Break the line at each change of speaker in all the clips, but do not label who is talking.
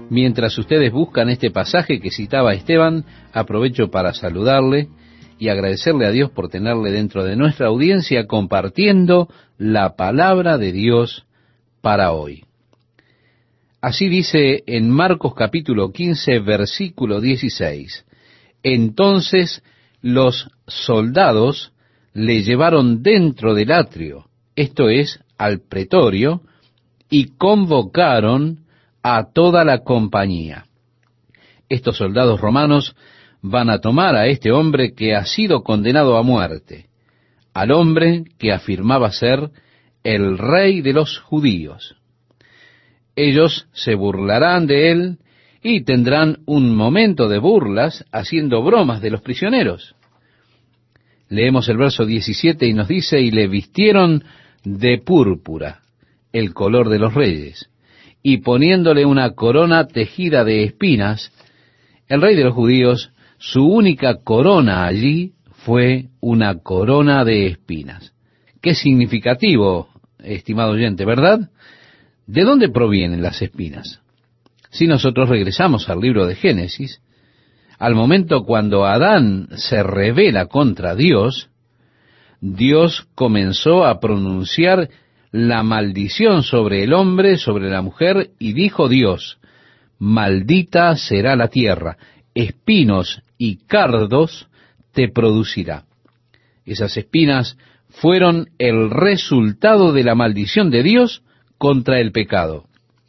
Mientras ustedes buscan este pasaje que citaba Esteban, aprovecho para saludarle y agradecerle a Dios por tenerle dentro de nuestra audiencia compartiendo la palabra de Dios para hoy. Así dice en Marcos capítulo 15, versículo 16. Entonces los soldados le llevaron dentro del atrio, esto es, al pretorio, y convocaron a toda la compañía. Estos soldados romanos van a tomar a este hombre que ha sido condenado a muerte, al hombre que afirmaba ser el rey de los judíos. Ellos se burlarán de él y tendrán un momento de burlas haciendo bromas de los prisioneros. Leemos el verso 17 y nos dice, y le vistieron de púrpura, el color de los reyes, y poniéndole una corona tejida de espinas. El rey de los judíos, su única corona allí fue una corona de espinas. Qué significativo, estimado oyente, ¿verdad? ¿De dónde provienen las espinas? Si nosotros regresamos al libro de Génesis, al momento cuando Adán se rebela contra Dios, Dios comenzó a pronunciar la maldición sobre el hombre, sobre la mujer, y dijo Dios, maldita será la tierra, espinos y cardos te producirá. Esas espinas fueron el resultado de la maldición de Dios contra el pecado.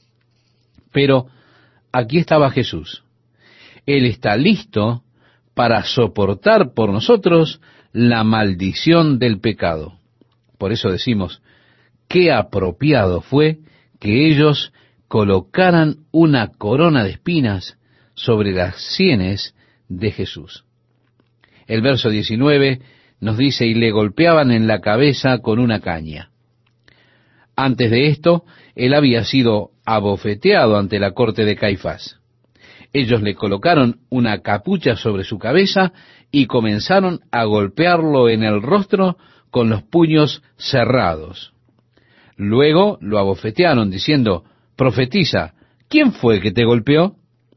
Pero aquí estaba Jesús. Él está listo para soportar por nosotros la maldición del pecado. Por eso decimos, qué apropiado fue que ellos colocaran una corona de espinas sobre las sienes de Jesús. El verso 19 nos dice, y le golpeaban en la cabeza con una caña. Antes de esto, él había sido abofeteado ante la corte de Caifás. Ellos le colocaron una capucha sobre su cabeza y comenzaron a golpearlo en el rostro con los puños cerrados. Luego lo abofetearon diciendo, profetiza, ¿quién fue que te golpeó?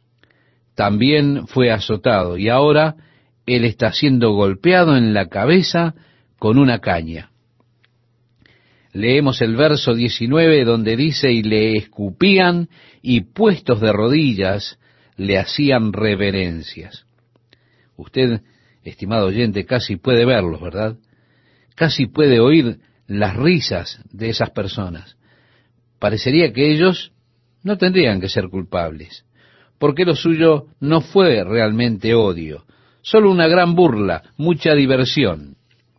También fue azotado y ahora él está siendo golpeado en la cabeza con una caña. Leemos el verso 19 donde dice, y le escupían y puestos de rodillas le hacían reverencias. Usted, estimado oyente, casi puede verlos, ¿verdad? Casi puede oír las risas de esas personas. Parecería que ellos no tendrían que ser culpables, porque lo suyo no fue realmente odio, solo una gran burla, mucha diversión.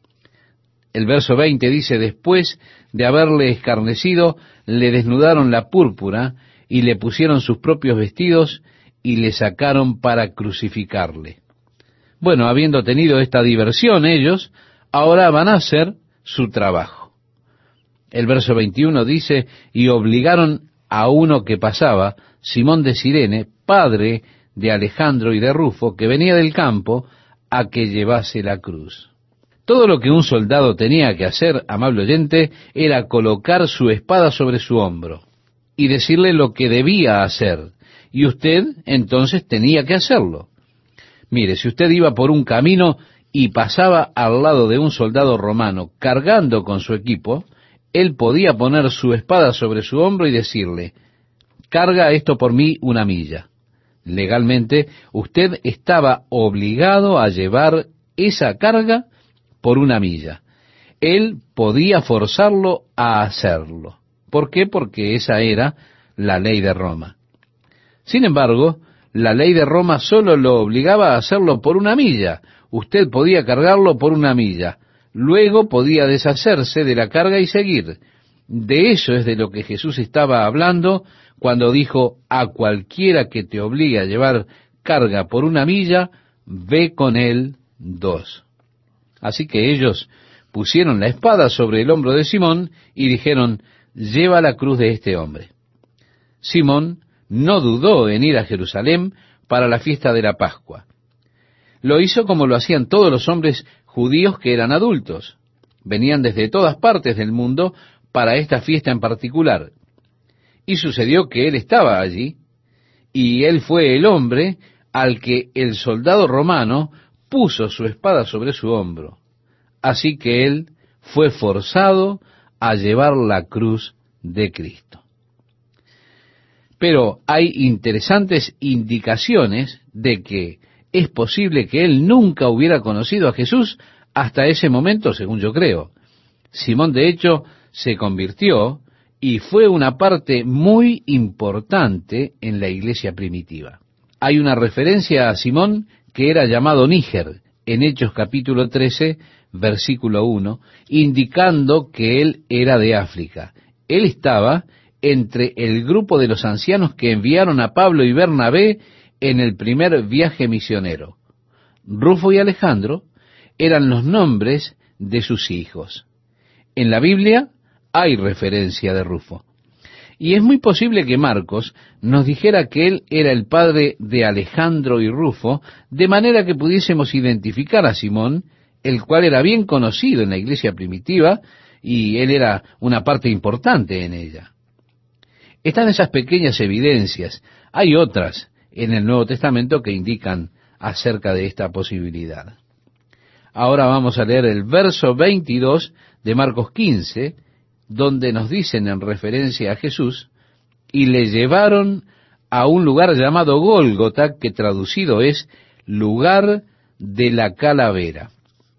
El verso 20 dice, después de haberle escarnecido, le desnudaron la púrpura y le pusieron sus propios vestidos y le sacaron para crucificarle. Bueno, habiendo tenido esta diversión ellos, ahora van a hacer su trabajo. El verso 21 dice, y obligaron a uno que pasaba, Simón de Cirene, padre de Alejandro y de Rufo, que venía del campo, a que llevase la cruz. Todo lo que un soldado tenía que hacer, amable oyente, era colocar su espada sobre su hombro y decirle lo que debía hacer, y usted entonces tenía que hacerlo. Mire, si usted iba por un camino y pasaba al lado de un soldado romano cargando con su equipo, él podía poner su espada sobre su hombro y decirle, carga esto por mí 1 milla. Legalmente, usted estaba obligado a llevar esa carga por 1 milla. Él podía forzarlo a hacerlo. ¿Por qué? Porque esa era la ley de Roma. Sin embargo, la ley de Roma solo lo obligaba a hacerlo por 1 milla. Usted podía cargarlo por 1 milla. Luego podía deshacerse de la carga y seguir. De eso es de lo que Jesús estaba hablando cuando dijo, a cualquiera que te obligue a llevar carga por 1 milla, ve con él 2. Así que ellos pusieron la espada sobre el hombro de Simón y dijeron, lleva la cruz de este hombre. Simón no dudó en ir a Jerusalén para la fiesta de la Pascua. Lo hizo como lo hacían todos los hombres judíos que eran adultos. Venían desde todas partes del mundo para esta fiesta en particular. Y sucedió que él estaba allí, y él fue el hombre al que el soldado romano puso su espada sobre su hombro. Así que él fue forzado a llevar la cruz de Cristo. Pero hay interesantes indicaciones de que es posible que él nunca hubiera conocido a Jesús hasta ese momento, según yo creo. Simón, de hecho, se convirtió y fue una parte muy importante en la iglesia primitiva. Hay una referencia a Simón que era llamado Níger, en Hechos capítulo 13, versículo 1, indicando que él era de África. Él estaba entre el grupo de los ancianos que enviaron a Pablo y Bernabé en el primer viaje misionero. Rufo y Alejandro eran los nombres de sus hijos. En la Biblia hay referencia de Rufo. Y es muy posible que Marcos nos dijera que él era el padre de Alejandro y Rufo, de manera que pudiésemos identificar a Simón, el cual era bien conocido en la iglesia primitiva, y él era una parte importante en ella. Están esas pequeñas evidencias. Hay otras en el Nuevo Testamento que indican acerca de esta posibilidad. Ahora vamos a leer el verso 22 de Marcos 15, donde nos dicen en referencia a Jesús, y le llevaron a un lugar llamado Gólgota, que traducido es lugar de la calavera.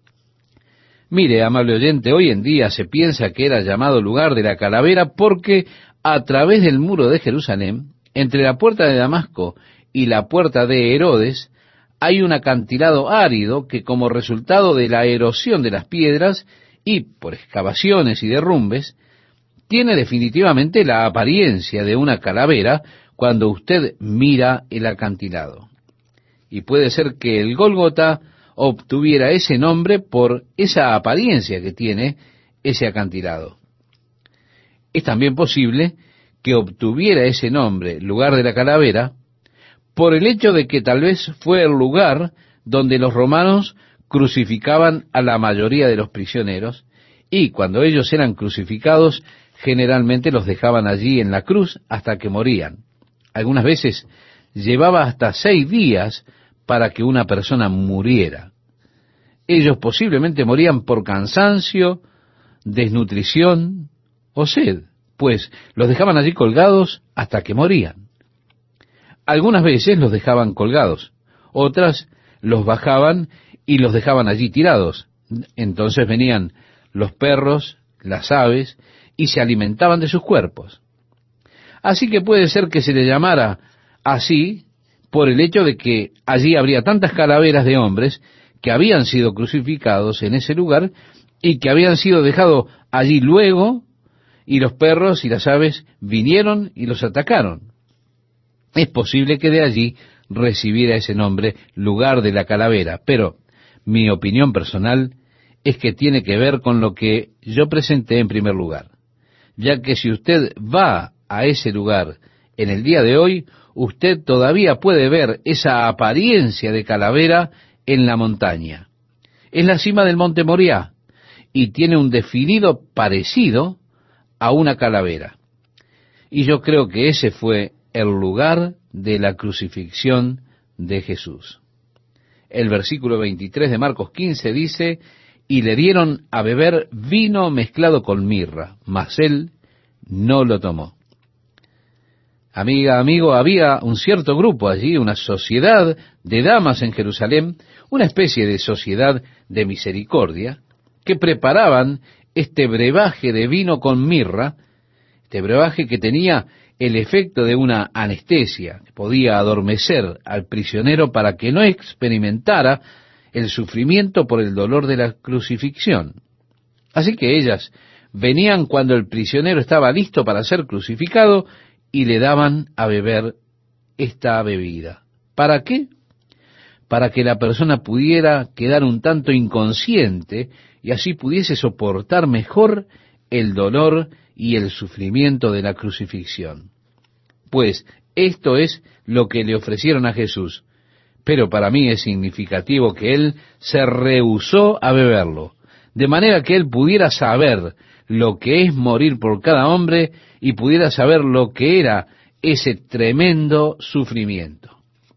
Mire, amable oyente, hoy en día se piensa que era llamado lugar de la calavera porque a través del muro de Jerusalén, entre la puerta de Damasco y la puerta de Herodes, hay un acantilado árido que, como resultado de la erosión de las piedras y por excavaciones y derrumbes, tiene definitivamente la apariencia de una calavera cuando usted mira el acantilado. Y puede ser que el Gólgota obtuviera ese nombre por esa apariencia que tiene ese acantilado. Es también posible que obtuviera ese nombre, lugar de la calavera, por el hecho de que tal vez fue el lugar donde los romanos crucificaban a la mayoría de los prisioneros, y cuando ellos eran crucificados, generalmente los dejaban allí en la cruz hasta que morían. Algunas veces llevaba hasta 6 días para que una persona muriera. Ellos posiblemente morían por cansancio, desnutrición o sed, pues los dejaban allí colgados hasta que morían. Algunas veces los dejaban colgados, otras los bajaban y los dejaban allí tirados. Entonces venían los perros, las aves, y se alimentaban de sus cuerpos. Así que puede ser que se le llamara así por el hecho de que allí habría tantas calaveras de hombres que habían sido crucificados en ese lugar y que habían sido dejados allí luego, y los perros y las aves vinieron y los atacaron. Es posible que de allí recibiera ese nombre, lugar de la calavera, pero mi opinión personal es que tiene que ver con lo que yo presenté en primer lugar, ya que si usted va a ese lugar en el día de hoy, usted todavía puede ver esa apariencia de calavera en la montaña. Es la cima del monte Moriah y tiene un definido parecido a una calavera. Y yo creo que ese fue el lugar de la crucifixión de Jesús. El versículo 23 de Marcos 15 dice, y le dieron a beber vino mezclado con mirra, mas él no lo tomó. Amiga, amigo, había un cierto grupo allí, una sociedad de damas en Jerusalén, una especie de sociedad de misericordia, que preparaban este brebaje de vino con mirra, este brebaje que tenía el efecto de una anestesia, que podía adormecer al prisionero para que no experimentara el sufrimiento por el dolor de la crucifixión. Así que ellas venían cuando el prisionero estaba listo para ser crucificado y le daban a beber esta bebida. ¿Para qué? Para que la persona pudiera quedar un tanto inconsciente y así pudiese soportar mejor el dolor y el sufrimiento de la crucifixión. Pues esto es lo que le ofrecieron a Jesús, pero para mí es significativo que él se rehusó a beberlo, de manera que él pudiera saber lo que es morir por cada hombre y pudiera saber lo que era ese tremendo sufrimiento.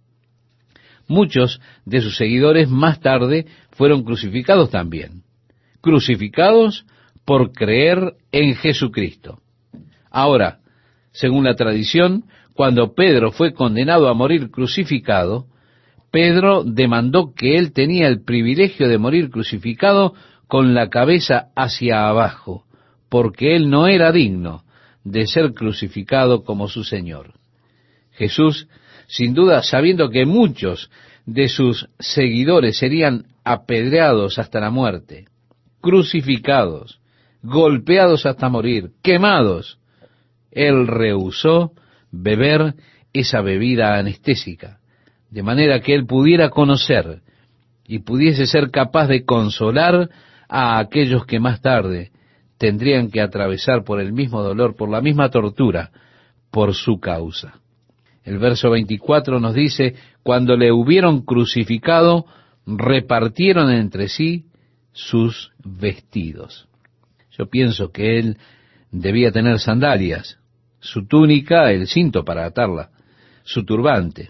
Muchos de sus seguidores más tarde fueron crucificados también, crucificados por creer en Jesucristo. Ahora, según la tradición, cuando Pedro fue condenado a morir crucificado, Pedro demandó que él tenía el privilegio de morir crucificado con la cabeza hacia abajo, porque él no era digno de ser crucificado como su Señor. Jesús, sin duda, sabiendo que muchos de sus seguidores serían apedreados hasta la muerte, crucificados, golpeados hasta morir, quemados, él rehusó beber esa bebida anestésica, de manera que él pudiera conocer y pudiese ser capaz de consolar a aquellos que más tarde tendrían que atravesar por el mismo dolor, por la misma tortura, por su causa. El verso 24 nos dice, cuando le hubieron crucificado, repartieron entre sí sus vestidos. Yo pienso que él debía tener sandalias, su túnica, el cinto para atarla, su turbante,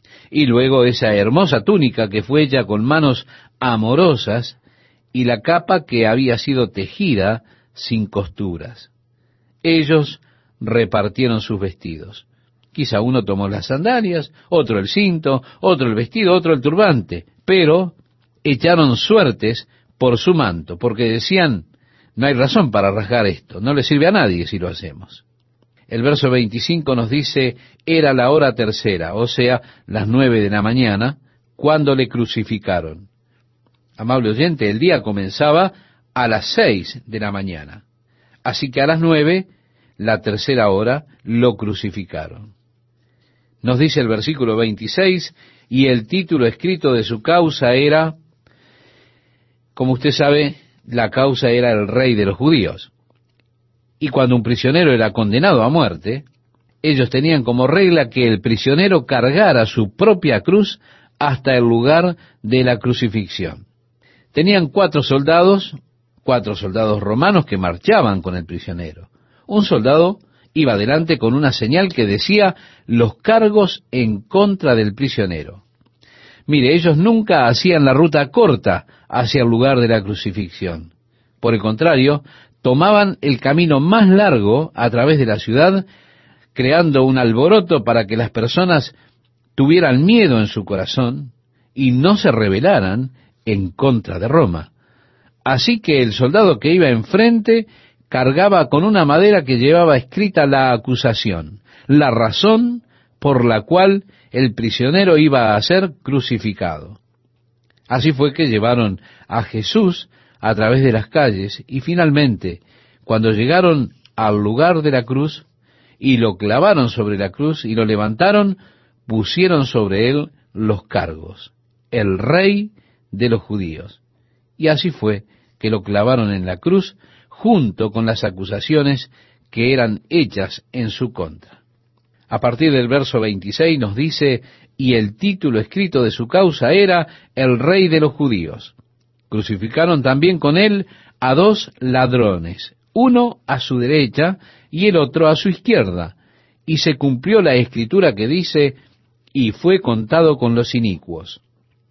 y luego esa hermosa túnica que fue hecha con manos amorosas y la capa que había sido tejida sin costuras. Ellos repartieron sus vestidos. Quizá uno tomó las sandalias, otro el cinto, otro el vestido, otro el turbante, pero echaron suertes por su manto, porque decían, no hay razón para rasgar esto, no le sirve a nadie si lo hacemos. El verso 25 nos dice, era la hora tercera, o sea, las 9 de la mañana, cuando le crucificaron. Amable oyente, el día comenzaba a las 6 de la mañana. Así que a las 9, la tercera hora, lo crucificaron. Nos dice el versículo 26, y el título escrito de su causa era, como usted sabe, la causa era el Rey de los Judíos. Y cuando un prisionero era condenado a muerte, ellos tenían como regla que el prisionero cargara su propia cruz hasta el lugar de la crucifixión. Tenían 4 soldados romanos que marchaban con el prisionero. Un soldado iba adelante con una señal que decía los cargos en contra del prisionero. Mire, ellos nunca hacían la ruta corta hacia el lugar de la crucifixión. Por el contrario, tomaban el camino más largo a través de la ciudad, creando un alboroto para que las personas tuvieran miedo en su corazón y no se rebelaran en contra de Roma. Así que el soldado que iba enfrente cargaba con una madera que llevaba escrita la acusación, la razón por la cual el prisionero iba a ser crucificado. Así fue que llevaron a Jesús a través de las calles y finalmente, cuando llegaron al lugar de la cruz y lo clavaron sobre la cruz y lo levantaron, pusieron sobre él los cargos, el Rey de los Judíos. Y así fue que lo clavaron en la cruz junto con las acusaciones que eran hechas en su contra. A partir del verso 26 nos dice, y el título escrito de su causa era el Rey de los Judíos. Crucificaron también con él a 2 ladrones, uno a su derecha y el otro a su izquierda, y se cumplió la escritura que dice, y fue contado con los inicuos.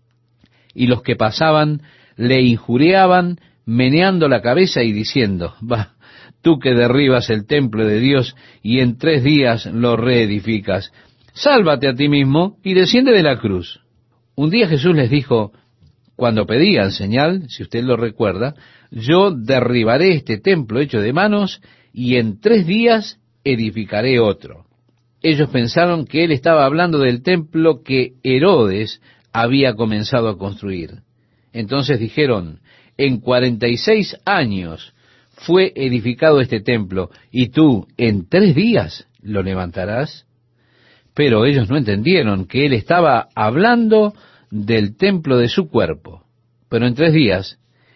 Y los que pasaban le injuriaban, meneando la cabeza y diciendo, va, tú que derribas el templo de Dios y en 3 días lo reedificas, sálvate a ti mismo y desciende de la cruz. Un día Jesús les dijo, cuando pedían señal, si usted lo recuerda, yo derribaré este templo hecho de manos y en 3 días edificaré otro. Ellos pensaron que él estaba hablando del templo que Herodes había comenzado a construir. Entonces dijeron, en 46 años fue edificado este templo, y tú en 3 días lo levantarás. Pero ellos no entendieron que él estaba hablando del templo de su cuerpo. Pero en 3 días,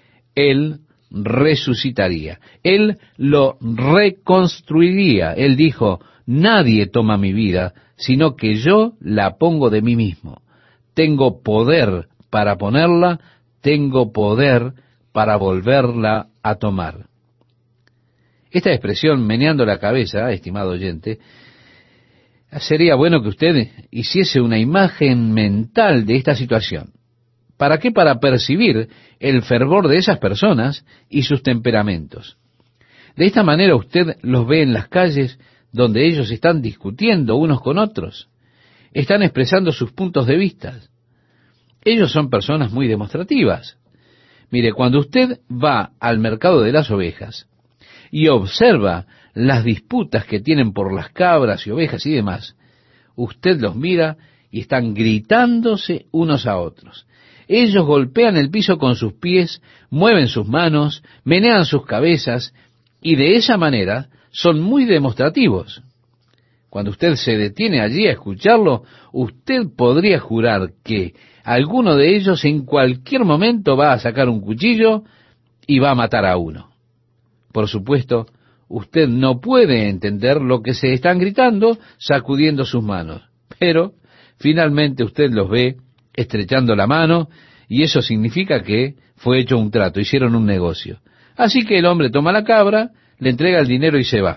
él resucitaría. Él lo reconstruiría. Él dijo, nadie toma mi vida, sino que yo la pongo de mí mismo. Tengo poder para ponerla, tengo poder para volverla a tomar. Esta expresión, meneando la cabeza, estimado oyente, Sería bueno que usted hiciese una imagen mental de esta situación. ¿Para qué? Para percibir el fervor de esas personas y sus temperamentos. De esta manera usted los ve en las calles donde ellos están discutiendo unos con otros. Están expresando sus puntos de vista. Ellos son personas muy demostrativas. Mire, cuando usted va al mercado de las ovejas y observa las disputas que tienen por las cabras y ovejas y demás, usted los mira y están gritándose unos a otros. Ellos golpean el piso con sus pies, mueven sus manos, menean sus cabezas, y de esa manera son muy demostrativos. Cuando usted se detiene allí a escucharlo, usted podría jurar que alguno de ellos en cualquier momento va a sacar un cuchillo y va a matar a uno. Por supuesto, usted no puede entender lo que se están gritando, sacudiendo sus manos, pero finalmente usted los ve estrechando la mano, y eso significa que fue hecho un trato, hicieron un negocio. Así que el hombre toma la cabra, le entrega el dinero y se va.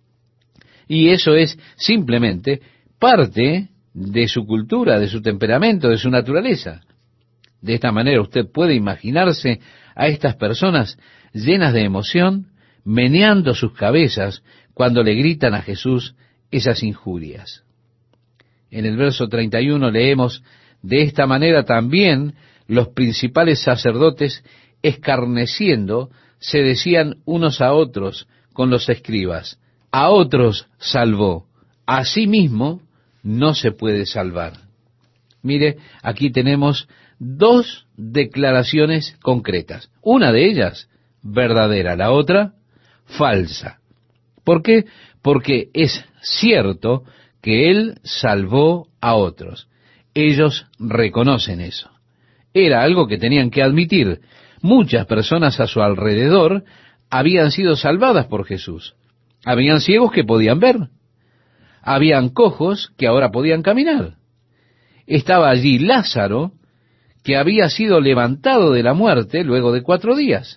Y eso es simplemente parte de su cultura, de su temperamento, de su naturaleza. De esta manera usted puede imaginarse a estas personas llenas de emoción, meneando sus cabezas cuando le gritan a Jesús esas injurias. En el verso 31 leemos: de esta manera también los principales sacerdotes, escarneciendo, se decían unos a otros con los escribas: a otros salvó, a sí mismo no se puede salvar. Mire, aquí tenemos dos declaraciones concretas. Una de ellas verdadera, la otra falsa. ¿Por qué? Porque es cierto que Él salvó a otros. Ellos reconocen eso. Era algo que tenían que admitir. Muchas personas a su alrededor habían sido salvadas por Jesús. Habían ciegos que podían ver. Habían cojos que ahora podían caminar. Estaba allí Lázaro, que había sido levantado de la muerte luego de 4 días.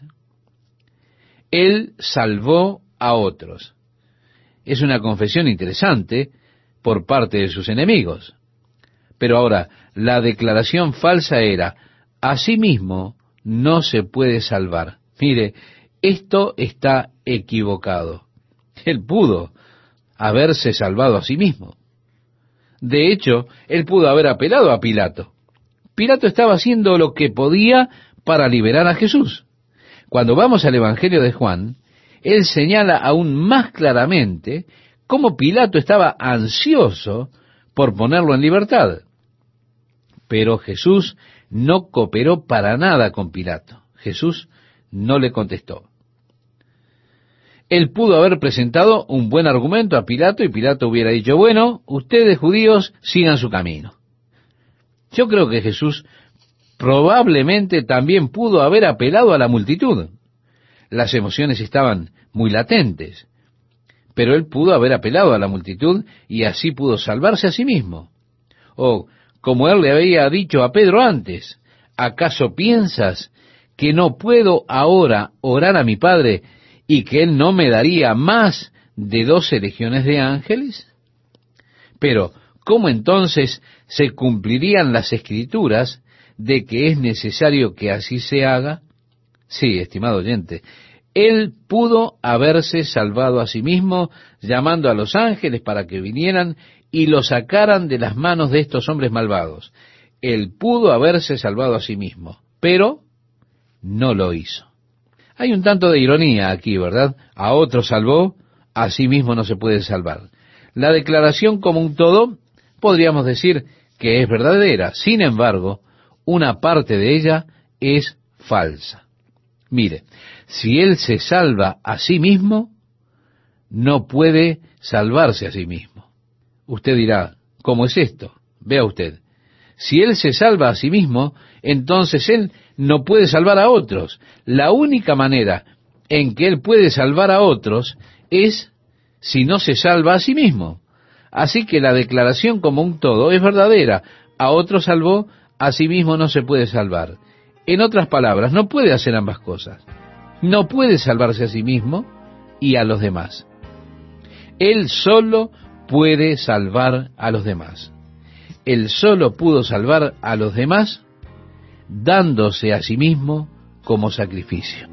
Él salvó a otros. Es una confesión interesante por parte de sus enemigos. Pero ahora, la declaración falsa era: a sí mismo no se puede salvar. Mire, esto está equivocado. Él pudo haberse salvado a sí mismo. De hecho, él pudo haber apelado a Pilato. Pilato estaba haciendo lo que podía para liberar a Jesús. Cuando vamos al Evangelio de Juan, él señala aún más claramente cómo Pilato estaba ansioso por ponerlo en libertad. Pero Jesús no cooperó para nada con Pilato. Jesús no le contestó. Él pudo haber presentado un buen argumento a Pilato y Pilato hubiera dicho: bueno, ustedes judíos sigan su camino. Yo creo que Jesús probablemente también pudo haber apelado a la multitud. Las emociones estaban muy latentes, pero él pudo haber apelado a la multitud y así pudo salvarse a sí mismo. O, como él le había dicho a Pedro antes: ¿acaso piensas que no puedo ahora orar a mi Padre y que Él no me daría más de 12 legiones de ángeles? Pero, ¿cómo entonces se cumplirían las Escrituras de que es necesario que así se haga? Sí, estimado oyente, Él pudo haberse salvado a sí mismo, llamando a los ángeles para que vinieran y lo sacaran de las manos de estos hombres malvados. Él pudo haberse salvado a sí mismo, pero no lo hizo. Hay un tanto de ironía aquí, ¿verdad? A otro salvó, a sí mismo no se puede salvar. La declaración como un todo, podríamos decir que es verdadera. Sin embargo, una parte de ella es falsa. Mire, si él se salva a sí mismo, no puede salvarse a sí mismo. Usted dirá: ¿cómo es esto? Vea usted. Si él se salva a sí mismo, entonces él no puede salvar a otros. La única manera en que él puede salvar a otros es si no se salva a sí mismo. Así que la declaración como un todo es verdadera. A otro salvó, a sí mismo no se puede salvar. En otras palabras, no puede hacer ambas cosas. No puede salvarse a sí mismo y a los demás. Él solo puede salvar a los demás. Él solo pudo salvar a los demás dándose a sí mismo como sacrificio.